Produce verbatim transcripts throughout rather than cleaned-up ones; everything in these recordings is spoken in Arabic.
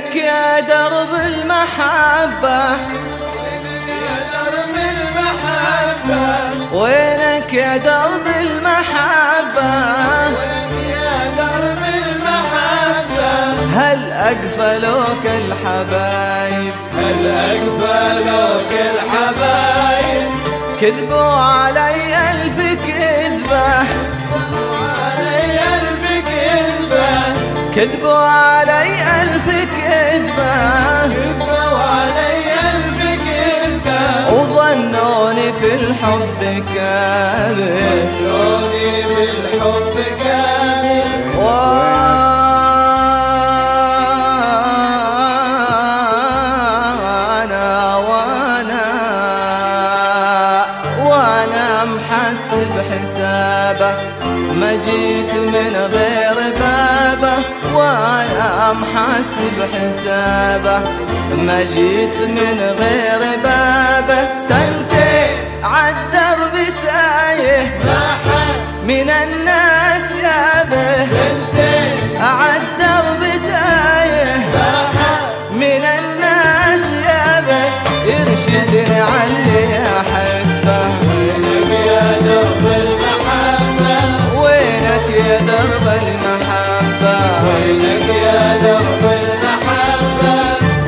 وينك يا درب المحبة، وينك يا درب المحبة، هل أقفلوك الحبايب، هل أقفلوك الحبايب، كذبوا علي ألف كذبة، كذبوا علي ألف كذبة، كذبوا علي ألف كذبة، وظنوني في الحب كاذب، ظنوني في الحب كاذب، وانا وانا وانا محسب حسابه، ما جيت من غير بابه، وانا محاسب حسابه، ما جيت من غير بابه. سنتين عالدرب تايه، من الناس يابه، سنتين عالدرب تايه، من الناس يابه، يرشدني عاللي احبه. وينك يا درب المحبة، وينك يا درب المحبة، وينك يا درب المحبة.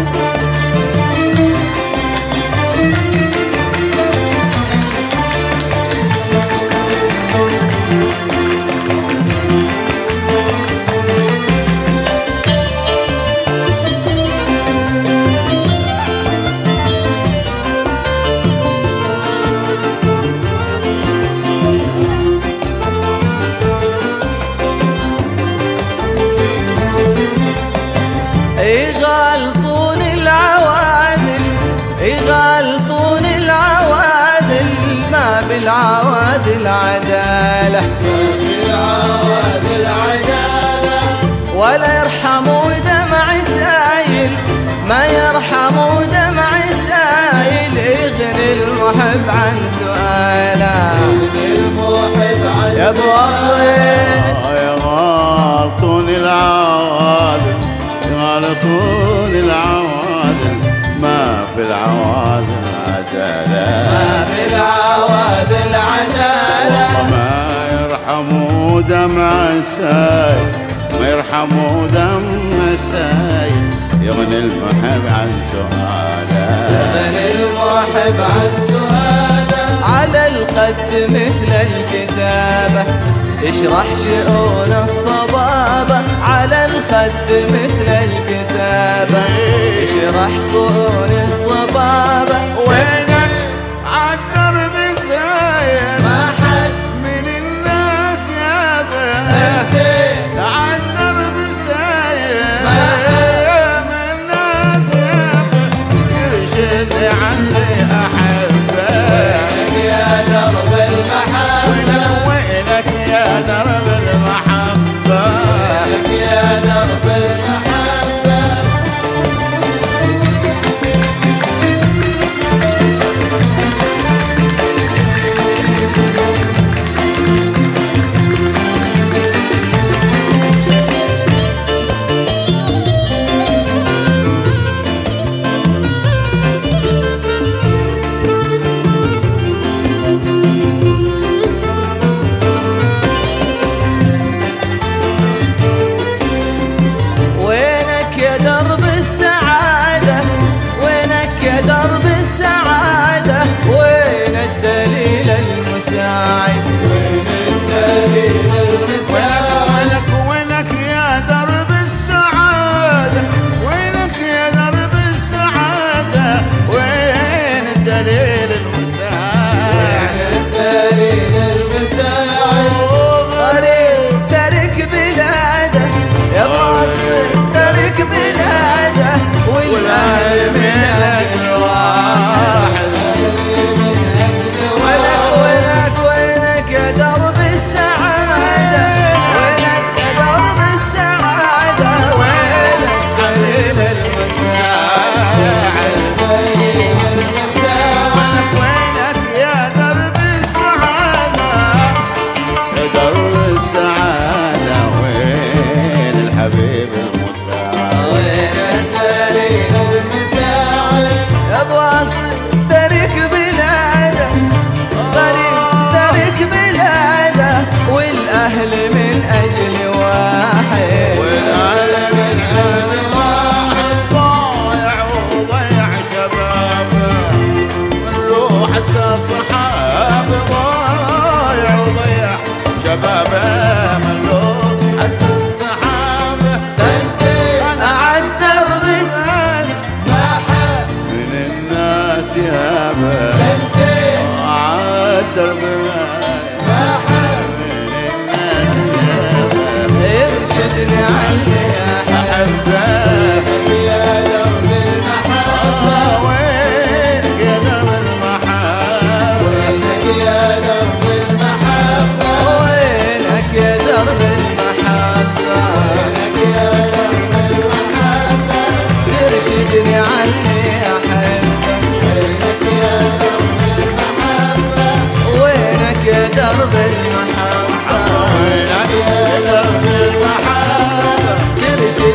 يغلطون العوادل، يغلطون العوادل، ما بالعوادل عدالة، ما بالعوادل عدالة، ولا يرحموا دمع سايل، ما يرحموا دمع سايل، يغني المحب عن سؤاله، يغني المحب عن يا ابو اصيل. يغلطون العوادل، يغلطون العوادل، ما في العوادل عدالة، ما في العوادل عدالة، ما يرحموا دمع السايل، ما يرحموا دمع السايل، يغني المحب عن سؤاله، يغني المحب عن سؤاله، على الخد مثل الكتابة، يشرح شؤون الصبابة، على الخد مثل الكتابة، يشرح شؤون الصبابة. وينك عالدرب تايه، ما حد من الناس يابه، سنتين عالدرب سايه، ما من الناس يابه، يرشدني عني أحبه. وينك يا درب المحبة، وينك يا درب المحبة، وينك يا درب المحبة.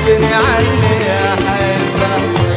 يرشدني علي أحبه